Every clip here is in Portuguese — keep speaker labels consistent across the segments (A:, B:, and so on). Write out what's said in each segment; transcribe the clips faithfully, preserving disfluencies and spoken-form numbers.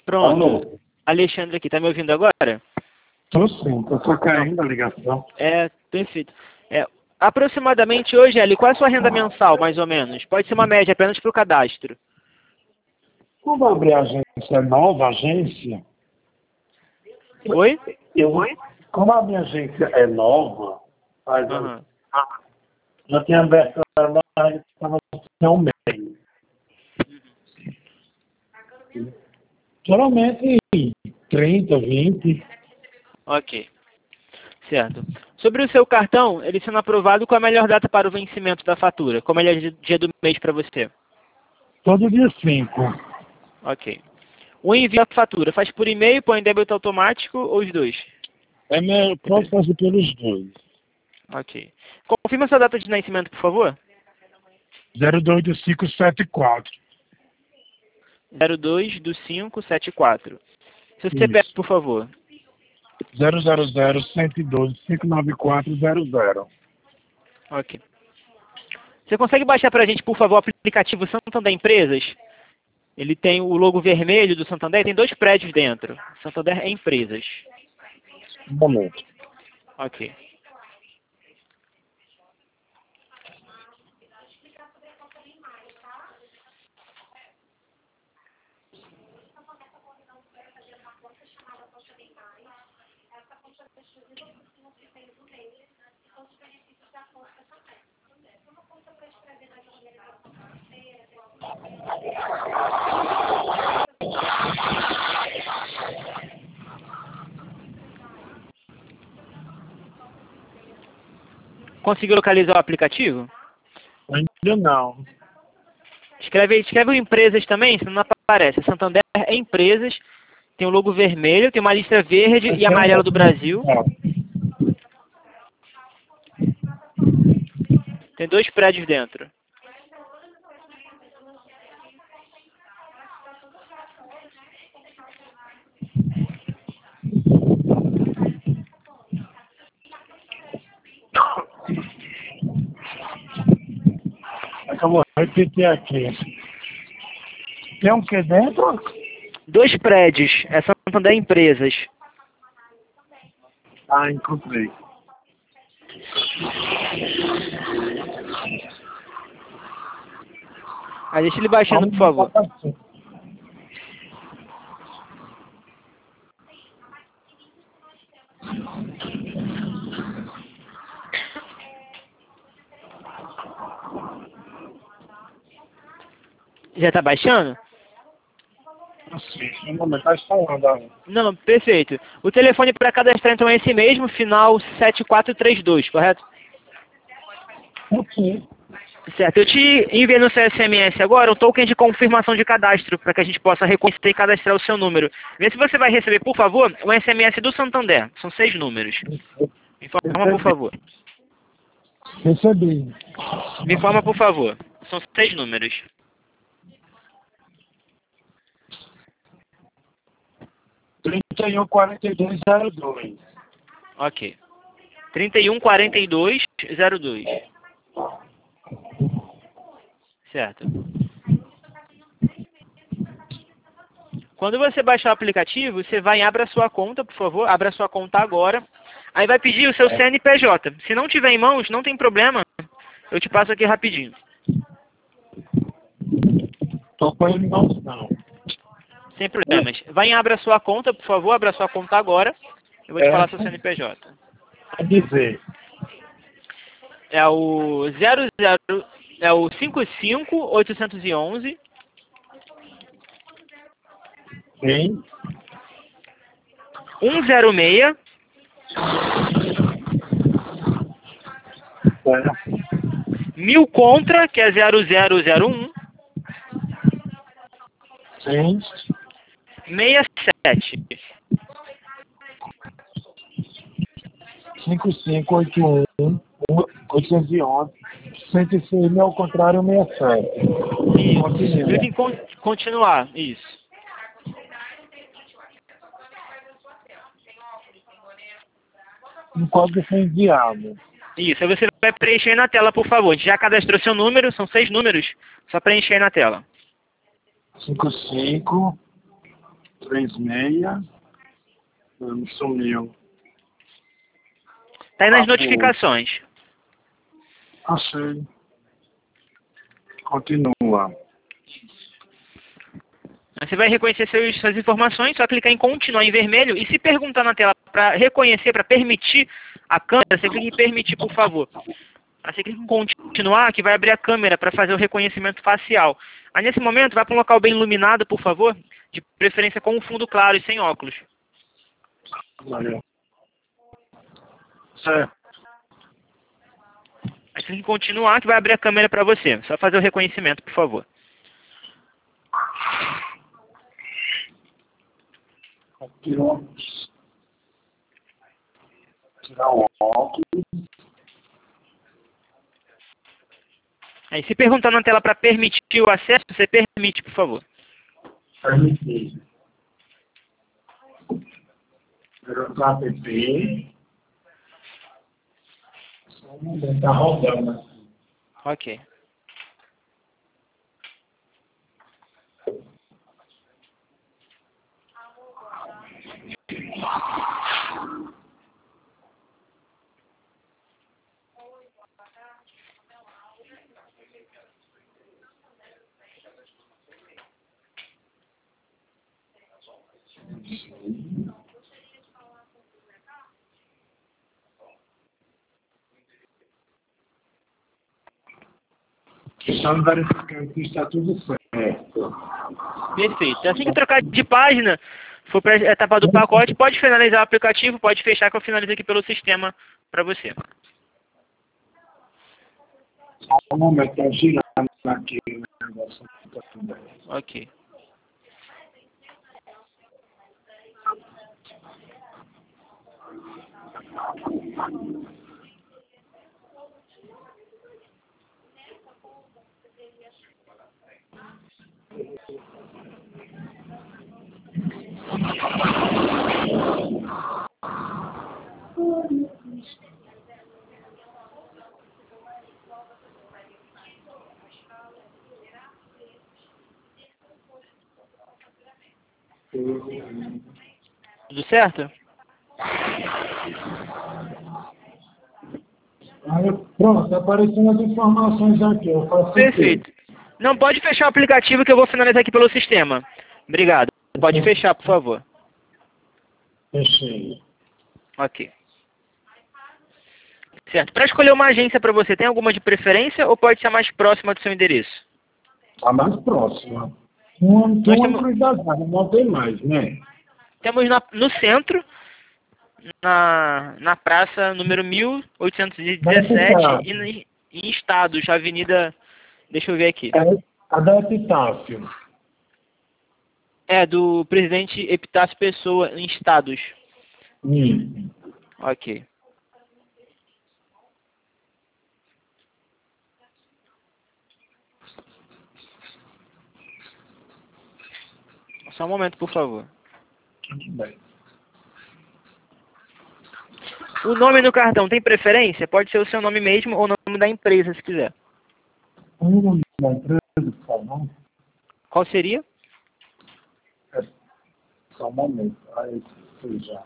A: Pronto.
B: Alô?
A: Alexandre aqui, tá me ouvindo agora?
B: Tô sim, tô só caindo a ligação.
A: É, perfeito. É, aproximadamente hoje, Eli, qual é a sua renda mensal, mais ou menos? Pode ser uma média apenas para o cadastro.
B: Quando eu abrir a agência nova, agência,
A: Oi?
B: eu, como a minha agência é nova, faz um-
A: Aham.
B: já tinha aberto ela, estava um mês. Geralmente trinta, vinte.
A: Ok. Certo. Sobre o seu cartão, ele sendo aprovado, qual a melhor data para o vencimento da fatura? Qual é o melhor dia do mês para você?
B: Todo dia cinco.
A: Ok. O envio da fatura, faz por e-mail, põe débito automático ou os dois?
B: É meu, posso fazer pelos dois.
A: Ok. Confirma sua data de nascimento, por favor.
B: zero dois do cinco sete quatro.
A: zero dois do cinco sete quatro. Seu C P F,
B: Isso.
A: por favor.
B: zero zero zero, cento e doze, cinco nove quatro zero zero.
A: Ok. Você consegue baixar para a gente, por favor, o aplicativo Santander Empresas? Ele tem o logo vermelho do Santander e tem dois prédios dentro. Santander Empresas.
B: Um momento.
A: Ok. Conseguiu localizar o aplicativo?
B: Ainda não.
A: Escreve, escreve o Empresas também, senão não aparece. Santander Empresas, tem o logo vermelho, tem uma lista verde e amarela do Brasil. Tem dois prédios dentro.
B: Eu vou repetir aqui. Tem um que dentro?
A: Dois prédios, é Santander Empresas.
B: Ah, encontrei.
A: Ah, deixa ele baixando, por favor. Já está baixando?
B: Sim, um momento, tá instalando. aí.
A: Não, perfeito. O telefone para cadastrar então é esse mesmo, final sete quatro três dois, correto?
B: Ok.
A: Certo. Eu te enviei no seu S M S agora um token de confirmação de cadastro, para que a gente possa reconhecer e cadastrar o seu número. Vê se você vai receber, por favor, um S M S do Santander. São seis números. Me informa, por
B: Recebi.
A: favor.
B: Recebi.
A: Me informa, por favor. São seis números.
B: trinta e um, quarenta e dois, zero dois.
A: Ok. trinta e um quarenta e dois zero dois. Certo. Quando você baixar o aplicativo, você vai e abre a sua conta, por favor. Abra a sua conta agora. Aí vai pedir o seu C N P J. Se não tiver em mãos, não tem problema. Eu te passo aqui rapidinho.
B: Tô com ele não, não.
A: Sem problemas. Vai e abre a sua conta, por favor. Abra a sua conta agora. Eu vou te falar seu C N P J.
B: Quer dizer,
A: É o zero zero... É o cinco cinco oito um um
B: bem,
A: um zero seis
B: é,
A: mil contra, que é zero zero zero um
B: sim,
A: seis sete.
B: cinco cinco oito um, oitocentos e onze, cento e seis mil ao contrário, sessenta e sete.
A: Isso. Clique em con- continuar. Isso.
B: Um código foi enviado.
A: Isso. Aí você vai preencher na tela, por favor. A gente já cadastrou seu número, são seis números. Só preencher aí na tela.
B: cinco cinco três seis. Me sumiu.
A: Tá aí nas
B: Ah,
A: notificações.
B: Achei. Continua.
A: Você vai reconhecer seus, suas informações, só clicar em continuar em vermelho e se perguntar na tela para reconhecer, para permitir a câmera, você clica em permitir, por favor. Aí você clica em continuar, que vai abrir a câmera para fazer o reconhecimento facial. Aí nesse momento, vai para um local bem iluminado, por favor, de preferência com um fundo claro e sem óculos.
B: Valeu. Certo.
A: Aí você clica em continuar, que vai abrir a câmera para você. Só fazer o reconhecimento, por favor.
B: Tirar o Tirar o óculos.
A: Aí se perguntar na tela para permitir o acesso, você permite, por favor.
B: Permitir. Perguntar app. Só um momento, está rodando aqui.
A: Ok.
B: Estamos verificando que está tudo certo.
A: Perfeito. Assim que trocar de página, for para a etapa do pacote, pode finalizar o aplicativo, pode fechar que eu finalizo aqui pelo sistema para você.
B: Só um momento, está girando aqui o negócio.
A: Ok. Tudo certo?
B: Aí, pronto, aparecendo as informações aqui. Eu faço
A: Perfeito. Não, pode fechar o aplicativo que eu vou finalizar aqui pelo sistema. Obrigado. Pode fechar, por favor.
B: Fechei.
A: Ok. Certo. Para escolher uma agência para você, tem alguma de preferência ou pode ser a mais próxima do seu endereço?
B: A mais próxima. Não tem
A: Nós
B: uma
A: temos,
B: cruz das águas, não tem mais, né?
A: temos na, no centro, na, na praça número mil oitocentos e dezessete e em, em Estados, Avenida... Deixa eu ver aqui.
B: É a da Epitáfio.
A: É, do presidente Epitácio Pessoa, em Estados.
B: Hum.
A: Ok. Só um momento, por favor.
B: Tudo bem.
A: O nome no cartão tem preferência? Pode ser o seu nome mesmo ou o nome da empresa, se quiser.
B: O nome da empresa, por favor.
A: Qual seria?
B: É, só um momento. Aí, já.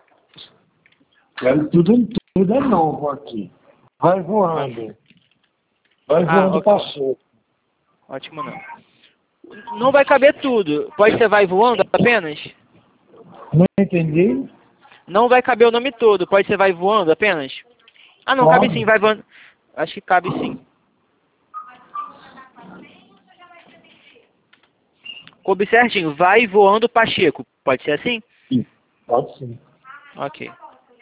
B: Quero tudo, tudo é novo aqui. Vai voando. Vai
A: Ah,
B: voando
A: ok.
B: Pacheco.
A: Ótimo não. Não vai caber tudo. Pode ser vai voando apenas?
B: Não entendi?
A: Não vai caber o nome todo. Pode ser vai voando apenas? Ah, não. Cabe
B: Pode.
A: sim. Vai voando. Acho que cabe sim. Coube certinho. Vai voando Pacheco. Pode ser assim?
B: Sim. Pode sim.
A: Ok.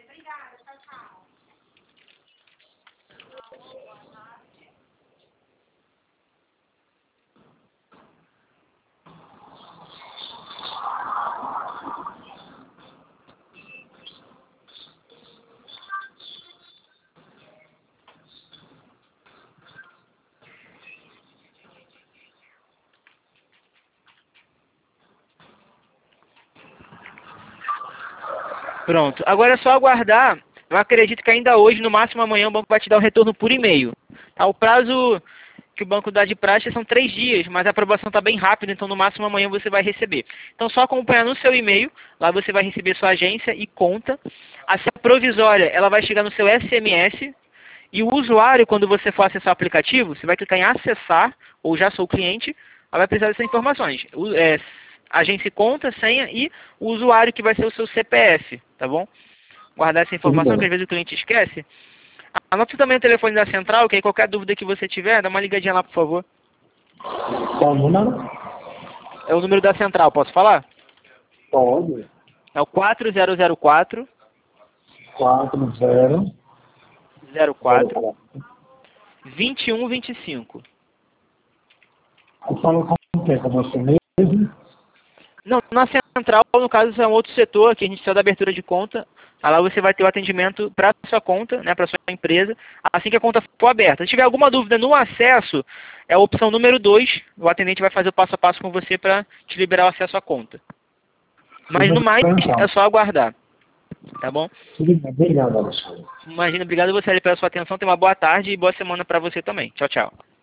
A: Pronto. Agora é só aguardar. Eu acredito que ainda hoje, no máximo amanhã, o banco vai te dar o retorno por e-mail. Tá? O prazo que o banco dá de praxe são três dias, mas a aprovação está bem rápida, então no máximo amanhã você vai receber. Então só acompanhar no seu e-mail, lá você vai receber sua agência e conta. A senha provisória, ela vai chegar no seu S M S, e o usuário, quando você for acessar o aplicativo, você vai clicar em acessar, ou já sou cliente, ela vai precisar dessas informações. O, é, agência e conta, senha e o usuário que vai ser o seu C P F, tá bom? Guardar essa informação que às vezes o cliente esquece. Anota também o telefone da central, que aí qualquer dúvida que você tiver, dá uma ligadinha lá, por favor.
B: Qual o número?
A: É o número da central, posso falar?
B: Pode.
A: É o quatro zero zero quatro,
B: quatro zero
A: zero quatro, vinte e um vinte e cinco.
B: Eu falo com quem? Com você mesmo?
A: Não, na central, no caso, é um outro setor que a gente só da abertura de conta. Lá você vai ter o atendimento para a sua conta, né, para a sua empresa, assim que a conta for aberta. Se tiver alguma dúvida no acesso, é a opção número dois. O atendente vai fazer o passo a passo com você para te liberar o acesso à conta. Mas no mais, é só aguardar. Tá bom?
B: Tudo bem. Obrigado, Alexandre.
A: Imagina, obrigado a você pela sua atenção. Tenha uma boa tarde e boa semana para você também. Tchau, tchau.